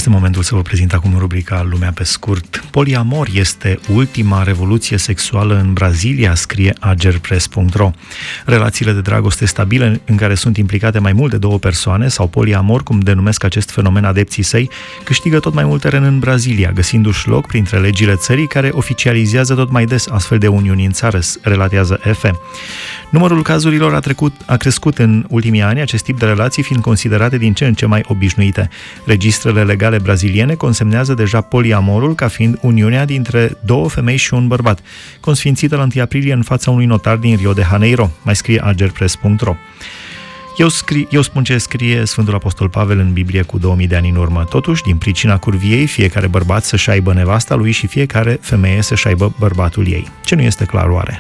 Este momentul să vă prezint acum rubrica Lumea pe scurt. Poliamor este ultima revoluție sexuală în Brazilia, scrie agerpress.ro. Relațiile de dragoste stabile în care sunt implicate mai mult de două persoane, sau poliamor, cum denumesc acest fenomen adepții săi, câștigă tot mai mult teren în Brazilia, găsindu-și loc printre legile țării care oficializează tot mai des astfel de uniuni în țară, relatează EFE. Numărul cazurilor a crescut în ultimii ani, acest tip de relații fiind considerate din ce în ce mai obișnuite. Registrele legale braziliene consemnează deja poliamorul ca fiind uniunea dintre două femei și un bărbat, consfințită la 1 aprilie în fața unui notar din Rio de Janeiro, mai scrie agerpress.ro. Eu spun ce scrie Sfântul Apostol Pavel în Biblie cu 2000 de ani în urmă. Totuși, din pricina curviei, fiecare bărbat să-și aibă nevasta lui și fiecare femeie să-și aibă bărbatul ei. Ce nu este clar oare?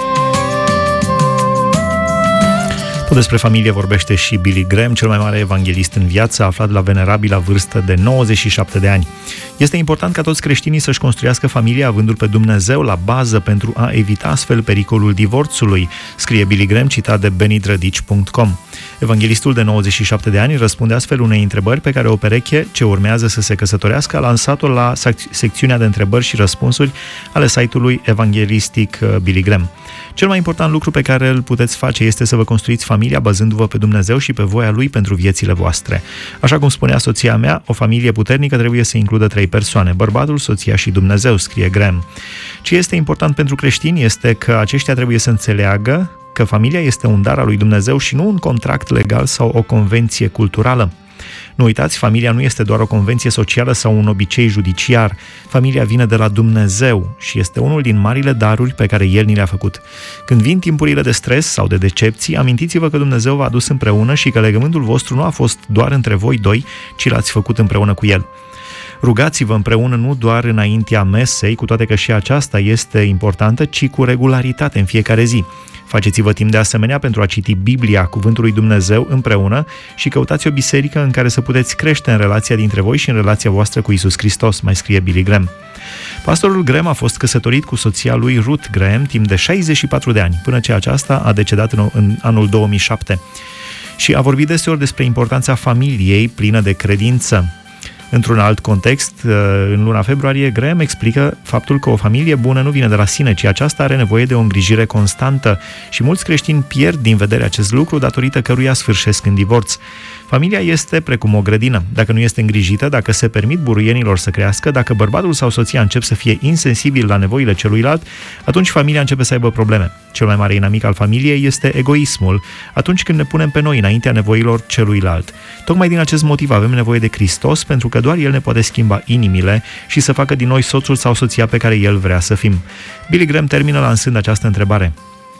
Tot despre familie vorbește și Billy Graham, cel mai mare evanghelist în viață, aflat la venerabila vârstă de 97 de ani. Este important ca toți creștinii să-și construiască familia avându-L pe Dumnezeu la bază pentru a evita astfel pericolul divorțului, scrie Billy Graham, citat de benidrădici.com. Evanghelistul de 97 de ani răspunde astfel unei întrebări pe care o pereche ce urmează să se căsătorească a lansat-o la secțiunea de întrebări și răspunsuri ale site-ului evanghelistic Billy Graham. Cel mai important lucru pe care îl puteți face este să vă construiți familia bazându-vă pe Dumnezeu și pe voia Lui pentru viețile voastre. Așa cum spunea soția mea, o familie puternică trebuie să includă 3 persoane, bărbatul, soția și Dumnezeu, scrie Graham. Ce este important pentru creștini este că aceștia trebuie să înțeleagă că familia este un dar al lui Dumnezeu și nu un contract legal sau o convenție culturală. Nu uitați, familia nu este doar o convenție socială sau un obicei judiciar. Familia vine de la Dumnezeu și este unul din marile daruri pe care El ni le-a făcut. Când vin timpurile de stres sau de decepții, amintiți-vă că Dumnezeu v-a adus împreună și că legământul vostru nu a fost doar între voi doi, ci l-ați făcut împreună cu El. Rugați-vă împreună nu doar înaintea mesei, cu toate că și aceasta este importantă, ci cu regularitate în fiecare zi. Faceți-vă timp de asemenea pentru a citi Biblia, Cuvântul lui Dumnezeu, împreună și căutați o biserică în care să puteți crește în relația dintre voi și în relația voastră cu Iisus Hristos, mai scrie Billy Graham. Pastorul Graham a fost căsătorit cu soția lui Ruth Graham timp de 64 de ani, până ce aceasta a decedat în anul 2007. Și a vorbit deseori despre importanța familiei plină de credință. Într-un alt context, în luna februarie, Graham explică faptul că o familie bună nu vine de la sine, ci aceasta are nevoie de o îngrijire constantă și mulți creștini pierd din vedere acest lucru datorită căruia sfârșesc în divorț. Familia este precum o grădină. Dacă nu este îngrijită, dacă se permit buruienilor să crească, dacă bărbatul sau soția încep să fie insensibil la nevoile celuilalt, atunci familia începe să aibă probleme. Cel mai mare inamic al familiei este egoismul, atunci când ne punem pe noi înaintea nevoilor celuilalt. Tocmai din acest motiv avem nevoie de Hristos, pentru că doar El ne poate schimba inimile și să facă din noi soțul sau soția pe care El vrea să fim. Billy Graham termină lansând această întrebare.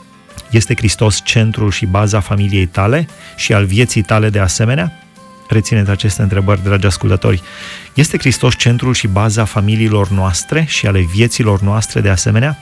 Este Hristos centrul și baza familiei tale și al vieții tale de asemenea? Rețineți aceste întrebări, dragi ascultători. Este Hristos centrul și baza familiilor noastre și ale vieților noastre de asemenea?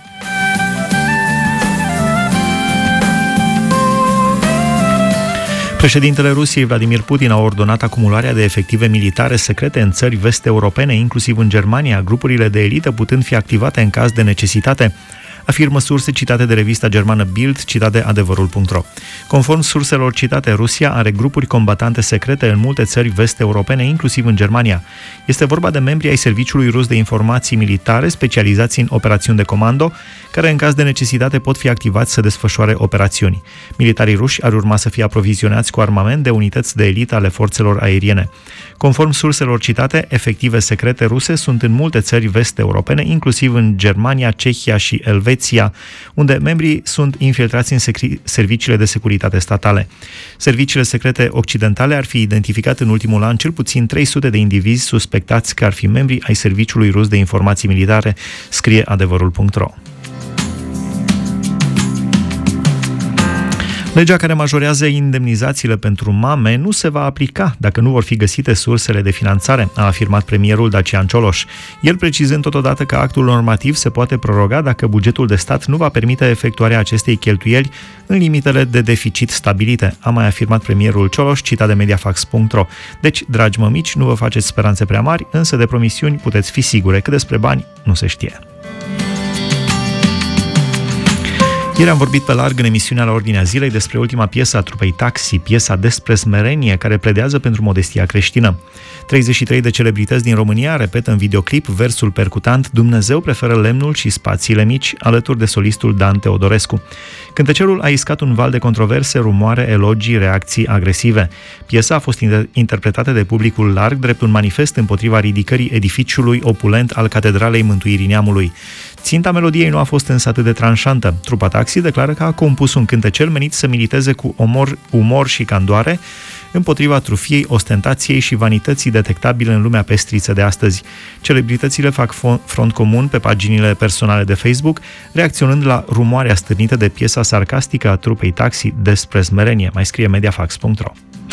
Președintele Rusiei, Vladimir Putin, a ordonat acumularea de efective militare secrete în țări vest-europene, inclusiv în Germania, grupurile de elită putând fi activate în caz de necesitate, afirmă surse citate de revista germană Bild, citate adevărul.ro. Conform surselor citate, Rusia are grupuri combatante secrete în multe țări vest-europene, inclusiv în Germania. Este vorba de membri ai Serviciului Rus de Informații Militare, specializați în operațiuni de comando, care în caz de necesitate pot fi activați să desfășoare operațiuni. Militarii ruși ar urma să fie aprovizionați cu armament de unități de elită ale forțelor aeriene. Conform surselor citate, efective secrete ruse sunt în multe țări vest-europene, inclusiv în Germania, Cehia și Elveția, unde membrii sunt infiltrați în serviciile de securitate statale. Serviciile secrete occidentale ar fi identificat în ultimul an cel puțin 300 de indivizi suspectați că ar fi membri ai Serviciului Rus de Informații Militare, scrie adevărul.ro. Legea care majorează indemnizațiile pentru mame nu se va aplica dacă nu vor fi găsite sursele de finanțare, a afirmat premierul Dacian Cioloș. El precizând totodată că actul normativ se poate proroga dacă bugetul de stat nu va permite efectuarea acestei cheltuieli în limitele de deficit stabilite, a mai afirmat premierul Cioloș, citat de Mediafax.ro. Deci, dragi mămici, nu vă faceți speranțe prea mari, însă de promisiuni puteți fi sigure că despre bani nu se știe. Ieri am vorbit pe larg în emisiunea La Ordinea Zilei despre ultima piesă a trupei Taxi, piesa despre smerenie, care pledează pentru modestia creștină. 33 de celebrități din România repetă în videoclip versul percutant "Dumnezeu preferă lemnul și spațiile mici", alături de solistul Dan Teodorescu. Cântecerul a iscat un val de controverse, rumoare, elogii, reacții agresive. Piesa a fost interpretată de publicul larg drept un manifest împotriva ridicării edificiului opulent al Catedralei Mântuirii Neamului. Ținta melodiei nu a fost însă atât de tranșantă. Trupa Taxi declară că a compus un cântecel menit să militeze cu umor și candoare împotriva trufiei, ostentației și vanității detectabile în lumea pestriță de astăzi. Celebritățile fac front comun pe paginile personale de Facebook, reacționând la rumoarea stârnită de piesa sarcastică a trupei Taxi despre smerenie, mai scrie mediafax.ro.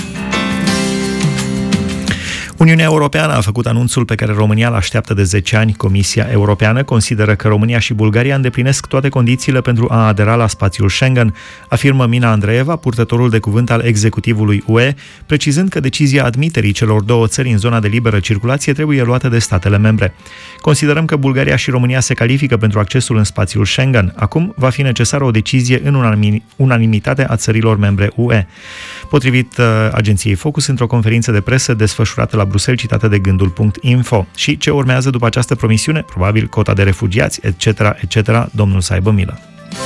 Uniunea Europeană a făcut anunțul pe care România îl așteaptă de 10 ani. Comisia Europeană consideră că România și Bulgaria îndeplinesc toate condițiile pentru a adera la spațiul Schengen, afirmă Mina Andreeva, purtătorul de cuvânt al executivului UE, precizând că decizia admiterii celor două țări în zona de liberă circulație trebuie luată de statele membre. Considerăm că Bulgaria și România se califică pentru accesul în spațiul Schengen. Acum va fi necesară o decizie în unanimitate a țărilor membre UE. Potrivit agenției Focus, într-o conferință de presă desfășurată la Bruxelles, citată de Gândul.info. Și ce urmează după această promisiune? Probabil cota de refugiați, etc., etc., Domnul să aibă milă.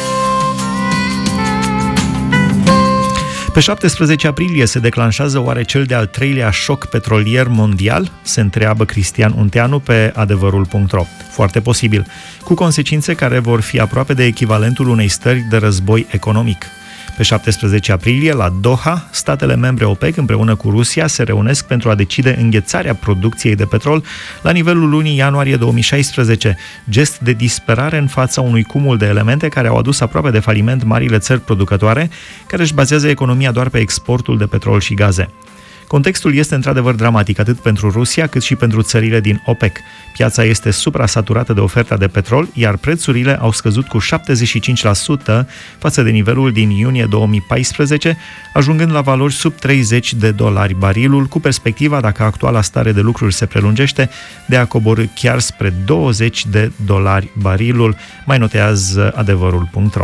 Pe 17 aprilie se declanșează oare cel de-al treilea șoc petrolier mondial? Se întreabă Cristian Unteanu pe adevărul.ro. Foarte posibil, cu consecințe care vor fi aproape de echivalentul unei stări de război economic. Pe 17 aprilie, la Doha, statele membre OPEC împreună cu Rusia se reunesc pentru a decide înghețarea producției de petrol la nivelul lunii ianuarie 2016, gest de disperare în fața unui cumul de elemente care au adus aproape de faliment marile țări producătoare, care își bazează economia doar pe exportul de petrol și gaze. Contextul este într-adevăr dramatic atât pentru Rusia cât și pentru țările din OPEC. Piața este suprasaturată de oferta de petrol, iar prețurile au scăzut cu 75% față de nivelul din iunie 2014, ajungând la valori sub $30 barilul, cu perspectiva, dacă actuala stare de lucruri se prelungește, de a coborî chiar spre $20 barilul, mai notează adevărul.ro.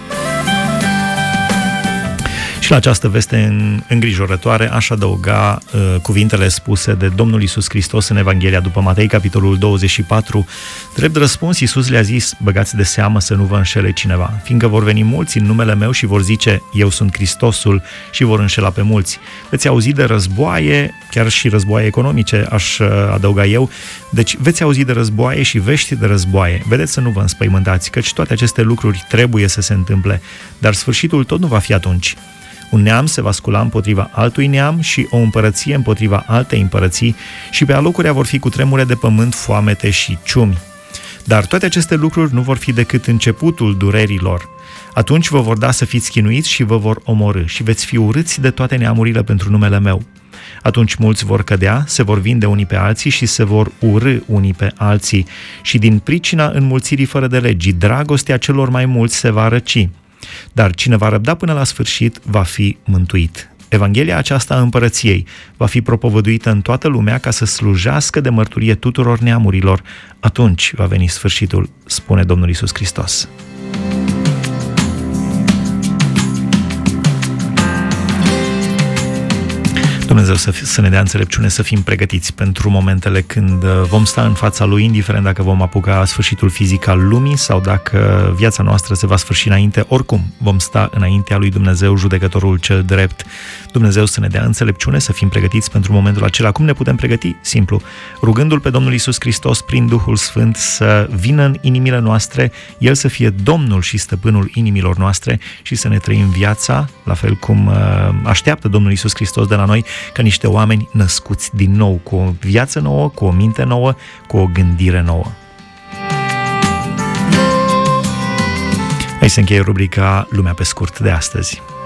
Și la această veste îngrijorătoare aș adăuga cuvintele spuse de Domnul Iisus Hristos în Evanghelia după Matei, capitolul 24. Drept răspuns, Iisus le-a zis: băgați de seamă să nu vă înșele cineva, fiindcă vor veni mulți în numele meu și vor zice: eu sunt Hristosul, și vor înșela pe mulți. Veți auzi de războaie, chiar și războaie economice, aș adăuga eu. Deci veți auzi de războaie și vești de războaie. Vedeți să nu vă înspăimântați, căci toate aceste lucruri trebuie să se întâmple, dar sfârșitul tot nu va fi atunci. Un neam se va scula împotriva altui neam și o împărăție împotriva altei împărății și pe alocurea vor fi cutremure de pământ, foamete și ciumi. Dar toate aceste lucruri nu vor fi decât începutul durerilor. Atunci vă vor da să fiți chinuiți și vă vor omorî și veți fi urâți de toate neamurile pentru numele meu. Atunci mulți vor cădea, se vor vinde unii pe alții și se vor urâ unii pe alții și din pricina înmulțirii fără de legii, dragostea celor mai mulți se va răci. Dar cine va răbda până la sfârșit va fi mântuit. Evanghelia aceasta a împărăției va fi propovăduită în toată lumea ca să slujească de mărturie tuturor neamurilor. Atunci va veni sfârșitul, spune Domnul Iisus Hristos. Dumnezeu să ne dea înțelepciune, să fim pregătiți pentru momentele când vom sta în fața Lui, indiferent dacă vom apuca sfârșitul fizic al lumii sau dacă viața noastră se va sfârși înainte, oricum vom sta înaintea lui Dumnezeu, judecătorul cel drept. Dumnezeu să ne dea înțelepciune, să fim pregătiți pentru momentul acela. Cum ne putem pregăti? Simplu, rugându-L pe Domnul Iisus Hristos prin Duhul Sfânt să vină în inimile noastre, El să fie Domnul și Stăpânul inimilor noastre și să ne trăim viața, la fel cum așteaptă Domnul Iisus Hristos de la noi, ca niște oameni născuți din nou, cu o viață nouă, cu o minte nouă, cu o gândire nouă. Aici se încheie rubrica Lumea pe scurt de astăzi.